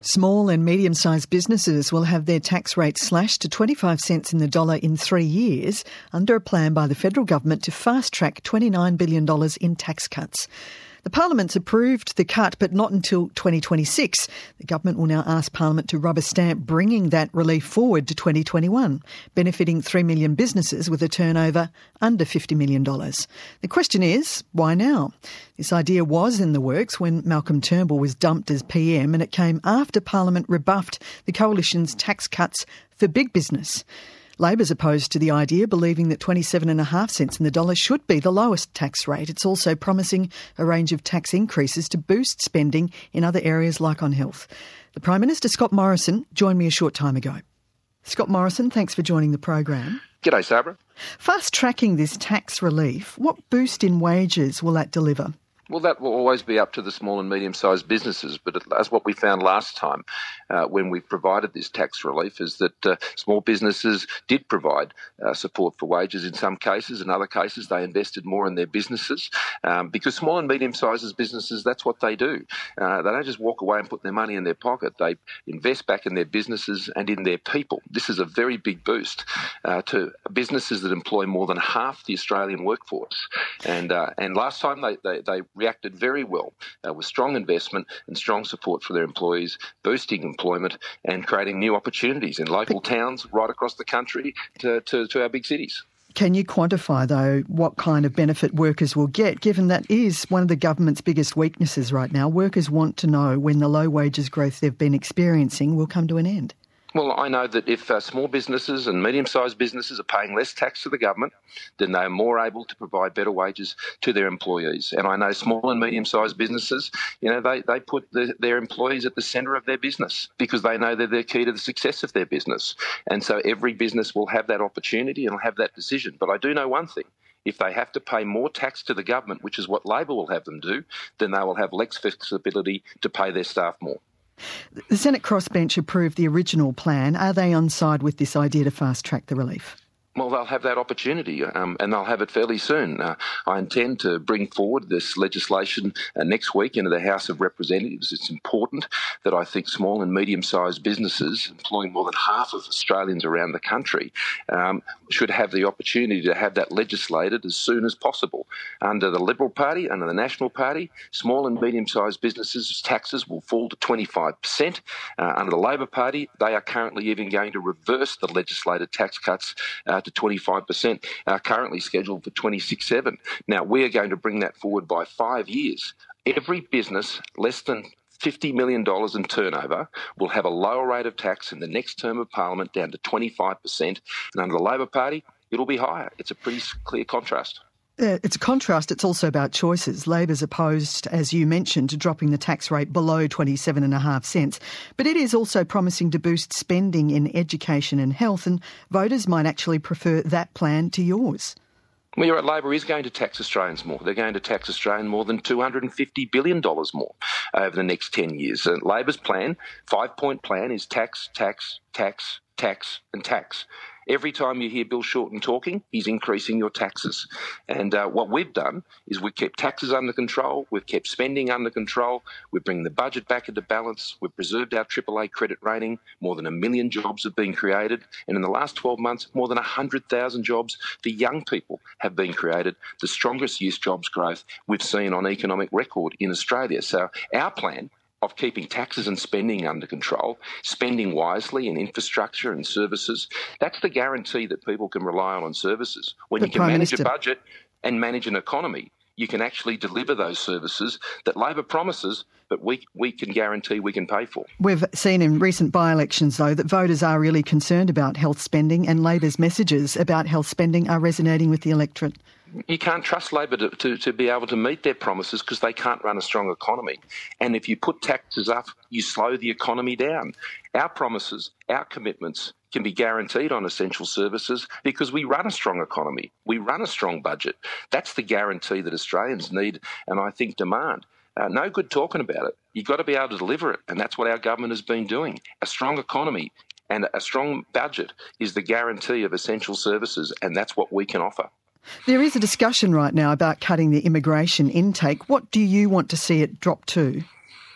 Small and medium-sized businesses will have their tax rate slashed to 25 cents in the dollar in 3 years under a plan by the federal government to fast-track $29 billion in tax cuts. The Parliament's approved the cut, but not until 2026. The government will now ask Parliament to rubber stamp bringing that relief forward to 2021, benefiting 3 million businesses with a turnover under $50 million. The question is, why now? This idea was in the works when Malcolm Turnbull was dumped as PM, and it came after Parliament rebuffed the Coalition's tax cuts for big business. Labor's opposed to the idea, believing that 27.5 cents in the dollar should be the lowest tax rate. It's also promising a range of tax increases to boost spending in other areas like on health. The Prime Minister, Scott Morrison, joined me a short time ago. Scott Morrison, thanks for joining the program. G'day, Sabra. Fast-tracking this tax relief, what boost in wages will that deliver? Well, that will always be up to the small and medium-sized businesses, but as what we found last time when we provided this tax relief is that small businesses did provide support for wages in some cases. In other cases, they invested more in their businesses because small and medium-sized businesses, that's what they do. They don't just walk away and put their money in their pocket. They invest back in their businesses and in their people. This is a very big boost to businesses that employ more than half the Australian workforce. And last time they reacted very well with strong investment and strong support for their employees, boosting employment and creating new opportunities in local towns right across the country to our big cities. Can you quantify, though, what kind of benefit workers will get, given that is one of the government's biggest weaknesses right now? Workers want to know when the low wages growth they've been experiencing will come to an end. Well, I know that if small businesses and medium-sized businesses are paying less tax to the government, then they're more able to provide better wages to their employees. And I know small and medium-sized businesses, they put their employees at the centre of their business because they know they're the key to the success of their business. And so every business will have that opportunity and will have that decision. But I do know one thing. If they have to pay more tax to the government, which is what Labor will have them do, then they will have less flexibility to pay their staff more. The Senate crossbench approved the original plan. Are they on side with this idea to fast-track the relief? Well, they'll have that opportunity and they'll have it fairly soon. I intend to bring forward this legislation next week into the House of Representatives. It's important that I think small and medium-sized businesses, employing more than half of Australians around the country, should have the opportunity to have that legislated as soon as possible. Under the Liberal Party, under the National Party, small and medium-sized businesses' taxes will fall to 25%. Under the Labor Party, they are currently even going to reverse the legislated tax cuts to 25%, currently scheduled for 26.7. Now, we are going to bring that forward by 5 years. Every business less than $50 million in turnover will have a lower rate of tax in the next term of Parliament, down to 25%. And under the Labor Party, it'll be higher. It's a pretty clear contrast. It's a contrast. It's also about choices. Labor's opposed, as you mentioned, to dropping the tax rate below 27.5 cents. But it is also promising to boost spending in education and health, and voters might actually prefer that plan to yours. Well, you're right. Labor is going to tax Australians more. They're going to tax Australians more than $250 billion more over the next 10 years. And Labor's plan, 5-point plan, is tax, tax, tax, tax and tax. Every time you hear Bill Shorten talking, he's increasing your taxes. And what we've done is we've kept taxes under control, we've kept spending under control, we're bringing the budget back into balance, we've preserved our AAA credit rating, more than 1 million jobs have been created, and in the last 12 months, more than 100,000 jobs for young people have been created, the strongest youth jobs growth we've seen on economic record in Australia. So our plan of keeping taxes and spending under control, spending wisely in infrastructure and services, that's the guarantee that people can rely on services. When you can manage a budget and manage an economy, you can actually deliver those services that Labor promises, but we can guarantee we can pay for. We've seen in recent by-elections, though, that voters are really concerned about health spending, and Labor's messages about health spending are resonating with the electorate. You can't trust Labor to be able to meet their promises because they can't run a strong economy. And if you put taxes up, you slow the economy down. Our promises, our commitments can be guaranteed on essential services because we run a strong economy. We run a strong budget. That's the guarantee that Australians need and I think demand. No good talking about it. You've got to be able to deliver it, and that's what our government has been doing. A strong economy and a strong budget is the guarantee of essential services, and that's what we can offer. There is a discussion right now about cutting the immigration intake. What do you want to see it drop to?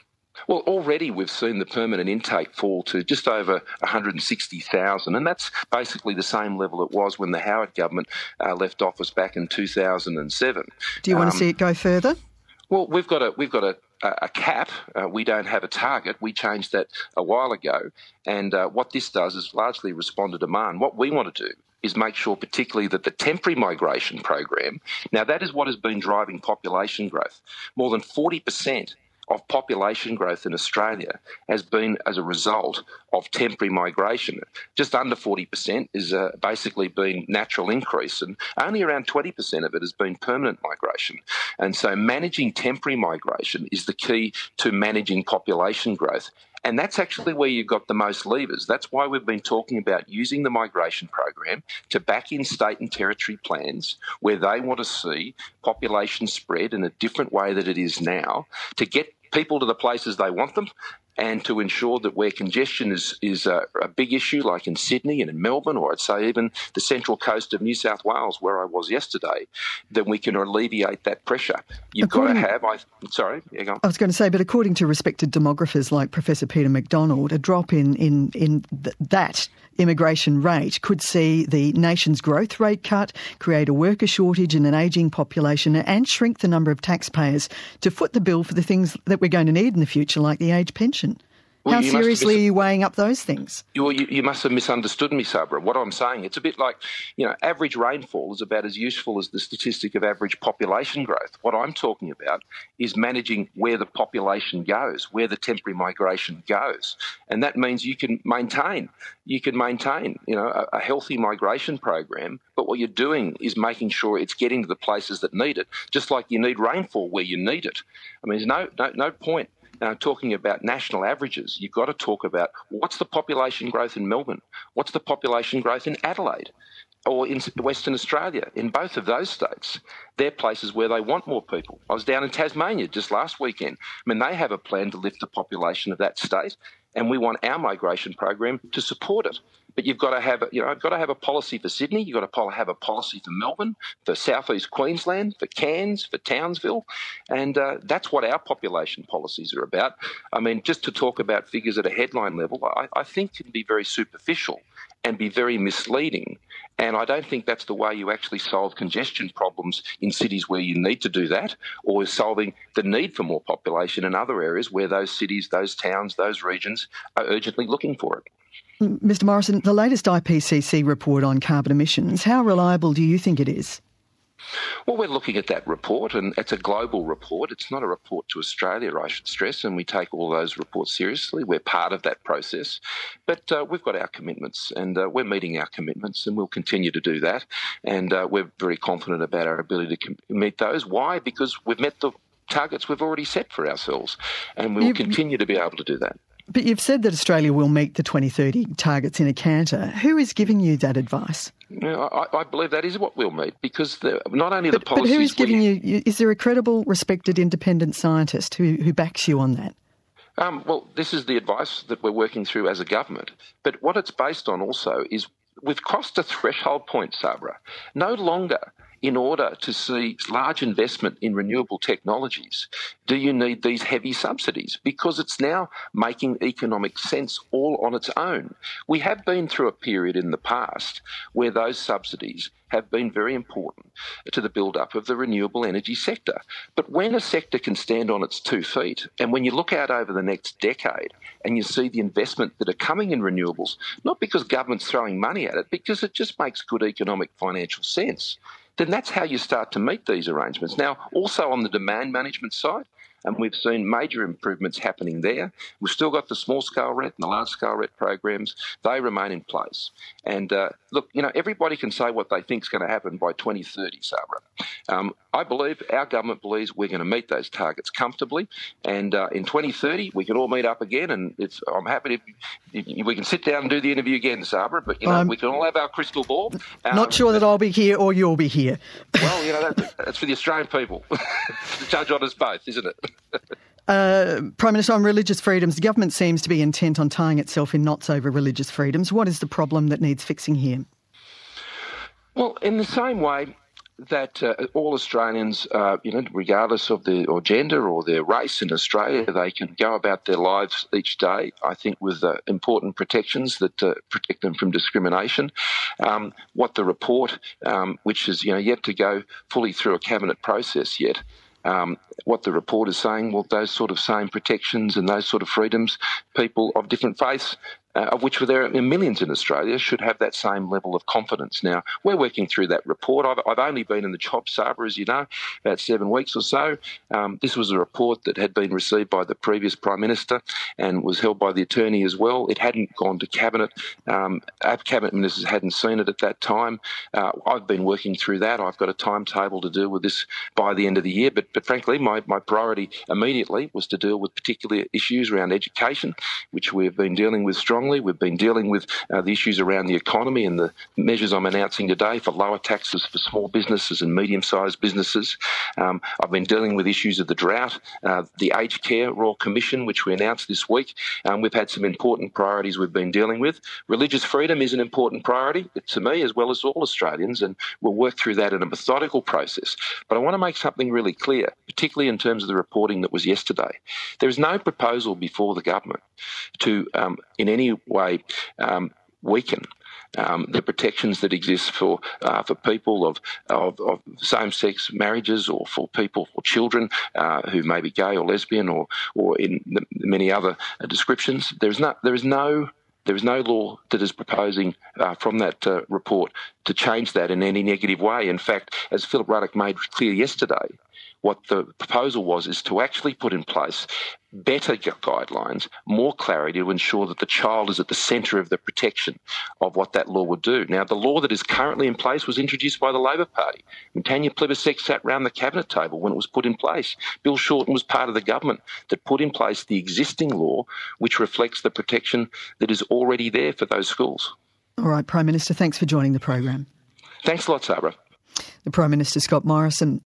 Well, already we've seen the permanent intake fall to just over 160,000, and that's basically the same level it was when the Howard government left office back in 2007. Do you want to see it go further? Well, we've got a cap. We don't have a target. We changed that a while ago, and what this does is largely respond to demand. What we want to do is make sure particularly that the temporary migration program, now that is what has been driving population growth. More than 40% of population growth in Australia has been as a result of temporary migration. Just under 40% is basically been natural increase, and only around 20% of it has been permanent migration. And so managing temporary migration is the key to managing population growth. And that's actually where you've got the most levers. That's why we've been talking about using the migration program to back in state and territory plans where they want to see population spread in a different way than it is now, to get people to the places they want them, and to ensure that where congestion is a big issue, like in Sydney and in Melbourne, or I'd say even the central coast of New South Wales, where I was yesterday, then we can alleviate that pressure. You've got to have... I was going to say, but according to respected demographers like Professor Peter McDonald, a drop in that immigration rate could see the nation's growth rate cut, create a worker shortage in an ageing population, and shrink the number of taxpayers to foot the bill for the things that we're going to need in the future, like the age pension. How seriously are you weighing up those things? You must have misunderstood me, Sabra. What I'm saying, it's a bit like, average rainfall is about as useful as the statistic of average population growth. What I'm talking about is managing where the population goes, where the temporary migration goes. And that means you can maintain, a healthy migration program, but what you're doing is making sure it's getting to the places that need it, just like you need rainfall where you need it. I mean, there's no point talking about national averages. You've got to talk about what's the population growth in Melbourne, what's the population growth in Adelaide or in Western Australia. In both of those states, they're places where they want more people. I was down in Tasmania just last weekend. I mean, they have a plan to lift the population of that state, and we want our migration program to support it. But you've got to have, a policy for Sydney. You've got to have a policy for Melbourne, for southeast Queensland, for Cairns, for Townsville, and that's what our population policies are about. I mean, just to talk about figures at a headline level, I think can be very superficial and be very misleading. And I don't think that's the way you actually solve congestion problems in cities where you need to do that, or solving the need for more population in other areas where those cities, those towns, those regions are urgently looking for it. Mr Morrison, the latest IPCC report on carbon emissions, how reliable do you think it is? Well, we're looking at that report, and it's a global report. It's not a report to Australia, I should stress, and we take all those reports seriously. We're part of that process. But we've got our commitments, and we're meeting our commitments, and we'll continue to do that. And we're very confident about our ability to meet those. Why? Because we've met the targets we've already set for ourselves, and we'll continue to be able to do that. But you've said that Australia will meet the 2030 targets in a canter. Who is giving you that advice? I believe that is what we'll meet, because not only the policies... But who is giving you... Is there a credible, respected, independent scientist who backs you on that? Well, this is the advice that we're working through as a government. But what it's based on also is we've crossed a threshold point, Sabra. No longer, in order to see large investment in renewable technologies, do you need these heavy subsidies? Because it's now making economic sense all on its own. We have been through a period in the past where those subsidies have been very important to the build-up of the renewable energy sector. But when a sector can stand on its 2 feet, and when you look out over the next decade and you see the investment that are coming in renewables, not because government's throwing money at it, because it just makes good economic financial sense, then that's how you start to meet these arrangements. Now, also on the demand management side, and we've seen major improvements happening there. We've still got the small-scale RET and the large-scale RET programs. They remain in place. And look, everybody can say what they think is going to happen by 2030, Sabra. Our government believes we're going to meet those targets comfortably. And in 2030, we can all meet up again. And I'm happy we can sit down and do the interview again, Sabra. But, we can all have our crystal ball. Not sure that I'll be here or you'll be here. Well, that's for the Australian people to judge on us both, isn't it? Prime Minister, on religious freedoms, the government seems to be intent on tying itself in knots over religious freedoms. What is the problem that needs fixing here? Well, in the same way, that all Australians, regardless of their gender or their race in Australia, they can go about their lives each day, I think, with important protections that protect them from discrimination. What the report, which is yet to go fully through a cabinet process yet, what the report is saying, well, those sort of same protections and those sort of freedoms, people of different faiths, of which there are millions in Australia, should have that same level of confidence. Now, we're working through that report. I've only been in the job, Sabra, as you know, about 7 weeks or so. This was a report that had been received by the previous Prime Minister and was held by the Attorney as well. It hadn't gone to Cabinet. Cabinet ministers hadn't seen it at that time. I've been working through that. I've got a timetable to deal with this by the end of the year. But frankly, my priority immediately was to deal with particular issues around education, which we've been dealing with strongly. We've been dealing with the issues around the economy and the measures I'm announcing today for lower taxes for small businesses and medium-sized businesses. I've been dealing with issues of the drought, the Aged Care Royal Commission, which we announced this week. We've had some important priorities we've been dealing with. Religious freedom is an important priority to me as well as all Australians, and we'll work through that in a methodical process. But I want to make something really clear, particularly in terms of the reporting that was yesterday. There is no proposal before the government to, in any way, weaken the protections that exist for people of same-sex marriages, or for people or children who may be gay or lesbian, or in many other descriptions. There is no law that is proposing from that report to change that in any negative way. In fact, as Philip Ruddock made clear yesterday, what the proposal is to actually put in place better guidelines, more clarity to ensure that the child is at the centre of the protection of what that law would do. Now, the law that is currently in place was introduced by the Labor Party. And Tanya Plibersek sat round the cabinet table when it was put in place. Bill Shorten was part of the government that put in place the existing law, which reflects the protection that is already there for those schools. All right, Prime Minister, thanks for joining the program. Thanks a lot, Sabra. The Prime Minister, Scott Morrison.